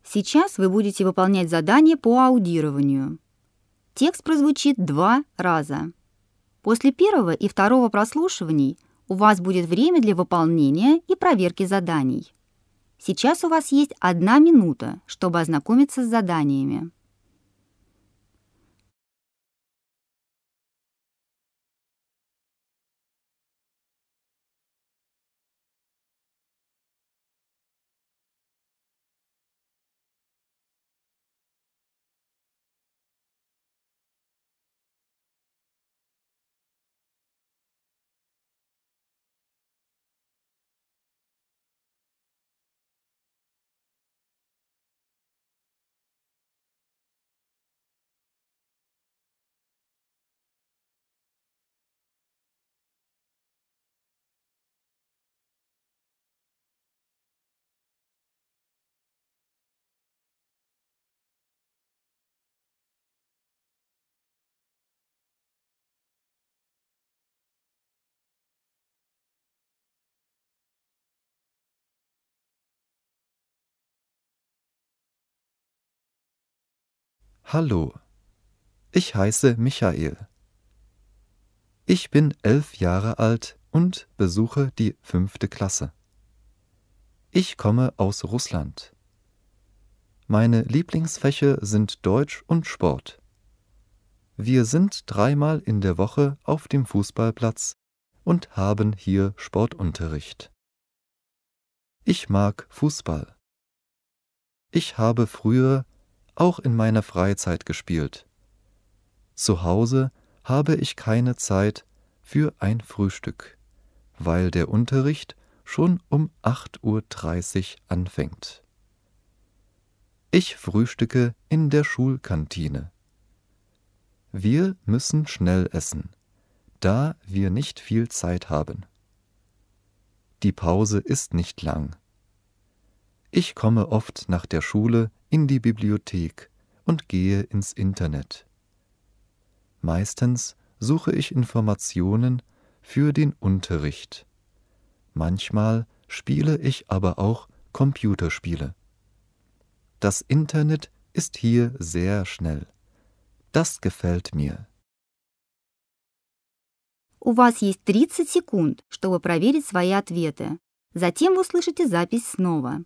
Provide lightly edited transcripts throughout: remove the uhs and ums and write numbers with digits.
Сейчас вы будете выполнять задание по аудированию. Текст прозвучит 2 раза. После первого и второго прослушиваний у вас будет время для выполнения и проверки заданий. Сейчас у вас есть 1 минута, чтобы ознакомиться с заданиями. Hallo, ich heiße Michael. Ich bin 11 Jahre alt und besuche die 5. Klasse. Ich komme aus Russland. Meine Lieblingsfächer sind Deutsch und Sport. Wir sind 3-mal in der Woche auf dem Fußballplatz und haben hier Sportunterricht. Ich mag Fußball. Ich habe früher auch in meiner Freizeit gespielt. Zu Hause habe ich keine Zeit für ein Frühstück, weil der Unterricht schon um 8:30 Uhr anfängt. Ich frühstücke in der Schulkantine. Wir müssen schnell essen, da wir nicht viel Zeit haben. Die Pause ist nicht lang. Ich komme oft nach der Schule in die Bibliothek und gehe ins Internet. Meistens suche ich Informationen für den Unterricht. Manchmal spiele ich aber auch Computerspiele. Das Internet ist hier sehr schnell. Das gefällt mir. У вас есть 30 секунд, чтобы проверить свои ответы. Затем вы услышите запись снова.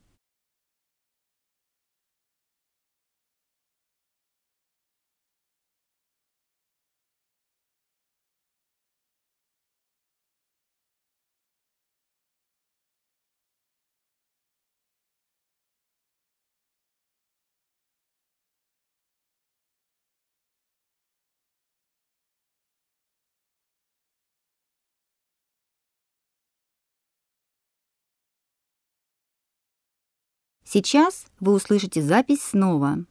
Сейчас вы услышите запись снова.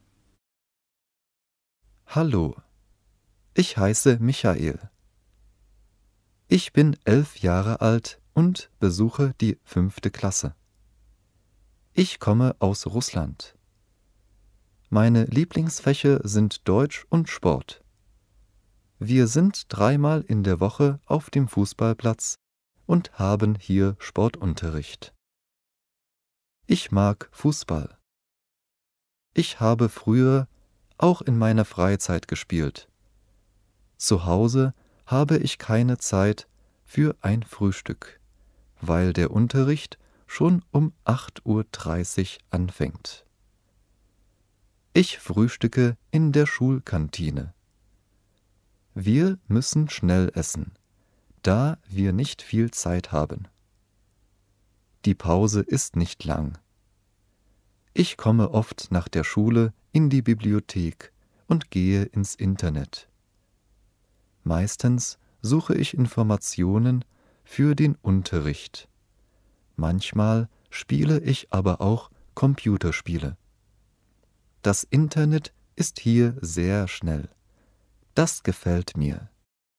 Hallo, ich heiße Michael. Ich bin 11 Jahre alt und besuche die 5. Klasse. Ich komme aus Russland. Meine Lieblingsfächer sind Deutsch und Sport. Wir sind 3-mal in der Woche auf dem Fußballplatz und haben hier Sportunterricht. Ich mag Fußball. Ich habe früher auch in meiner Freizeit gespielt. Zu Hause habe ich keine Zeit für ein Frühstück, weil der Unterricht schon um 8:30 Uhr anfängt. Ich frühstücke in der Schulkantine. Wir müssen schnell essen, da wir nicht viel Zeit haben. Die Pause ist nicht lang. Ich komme oft nach der Schule in die Bibliothek und gehe ins Internet. Meistens suche ich Informationen für den Unterricht. Manchmal spiele ich aber auch Computerspiele. Das Internet ist hier sehr schnell. Das gefällt mir.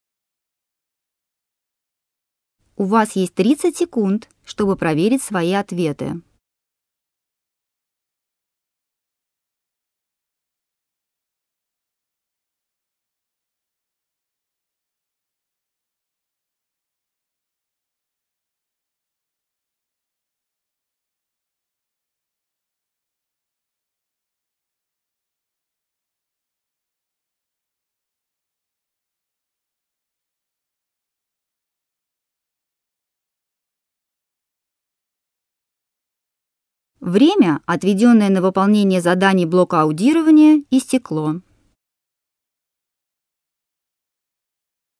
У вас есть 30 секунд, чтобы проверить свои ответы. Время, отведенное на выполнение заданий блока аудирования, истекло.